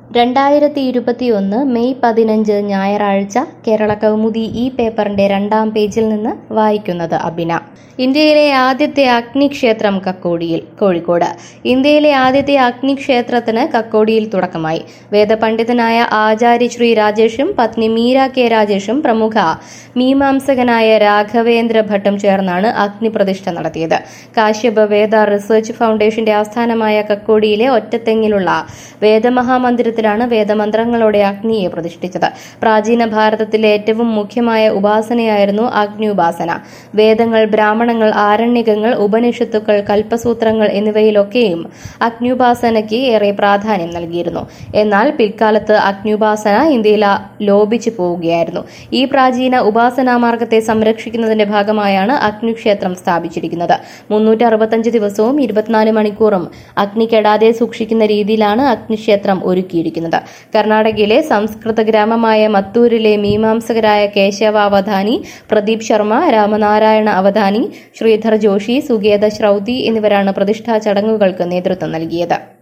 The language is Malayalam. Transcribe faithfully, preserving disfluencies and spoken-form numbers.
രണ്ടായിരത്തി ഇരുപത്തിയൊന്ന് മെയ് പതിനഞ്ച് ഞായറാഴ്ച കേരള കൗമുദി ഈ പേപ്പറിന്റെ രണ്ടാം പേജിൽ നിന്ന് വായിക്കുന്നത് അബിന. ഇന്ത്യയിലെ ആദ്യത്തെ അഗ്നിക്ഷേത്രം കക്കോടിയിൽ. കോഴിക്കോട്. ഇന്ത്യയിലെ ആദ്യത്തെ അഗ്നിക്ഷേത്രത്തിന് കക്കോടിയിൽ തുടക്കമായി. വേദപണ്ഡിതനായ ആചാര്യ ശ്രീ രാജേഷും പത്നി മീര കെ രാജേഷും പ്രമുഖ മീമാംസകനായ രാഘവേന്ദ്ര ഭട്ടും ചേർന്നാണ് അഗ്നിപ്രതിഷ്ഠ നടത്തിയത്. കാശ്യപ വേദ റിസർച്ച് ഫൗണ്ടേഷന്റെ ആസ്ഥാനമായ കക്കോടിയിലെ ഒറ്റത്തെങ്ങിലുള്ള വേദമഹാമന്ദിരത്തിലാണ് വേദമന്ത്രങ്ങളോടെ അഗ്നിയെ പ്രതിഷ്ഠിച്ചത്. പ്രാചീന ഭാരതത്തിലെ ഏറ്റവും മുഖ്യമായ ഉപാസനയായിരുന്നു അഗ്നിയുപാസന. വേദങ്ങൾ, ബ്രാഹ്മണങ്ങൾ, ആരണ്യകങ്ങൾ, ഉപനിഷത്തുക്കൾ, കൽപ്പസൂത്രങ്ങൾ എന്നിവയിലൊക്കെയും അഗ്നിയുപാസനയ്ക്ക് ഏറെ പ്രാധാന്യം നൽകിയിരുന്നു. എന്നാൽ പിൽക്കാലത്ത് അഗ്നിയുപാസന ഇന്ത്യയിൽ ലോപിച്ചു പോവുകയായിരുന്നു. ഈ പ്രാചീന ഉപാസനാമാർഗത്തെ സംരക്ഷിക്കുന്നതിന്റെ ഭാഗമായാണ് അഗ്നിക്ഷേത്രം സ്ഥാപിച്ചിരിക്കുന്നത്. മുന്നൂറ്റി അറുപത്തഞ്ച് ദിവസവും ഇരുപത്തിനാല് മണിക്കൂറും അഗ്നി കെടാതെ സൂക്ഷിക്കുന്ന രീതിയിലാണ് അഗ്നിക്ഷേത്രം ഒരുക്കിയിരിക്കുന്നത്. കർണാടകയിലെ സംസ്കൃത ഗ്രാമമായ മത്തൂരിലെ മീമാംസകരായ കേശവ അവധാനി, പ്രദീപ് ശർമ്മ, രാമനാരായണ അവധാനി, ശ്രീധർ ജോഷി, സുഗേത ശ്രൗതി എന്നിവരാണ് പ്രതിഷ്ഠാ ചടങ്ങുകൾക്ക് നേതൃത്വം നൽകിയത്.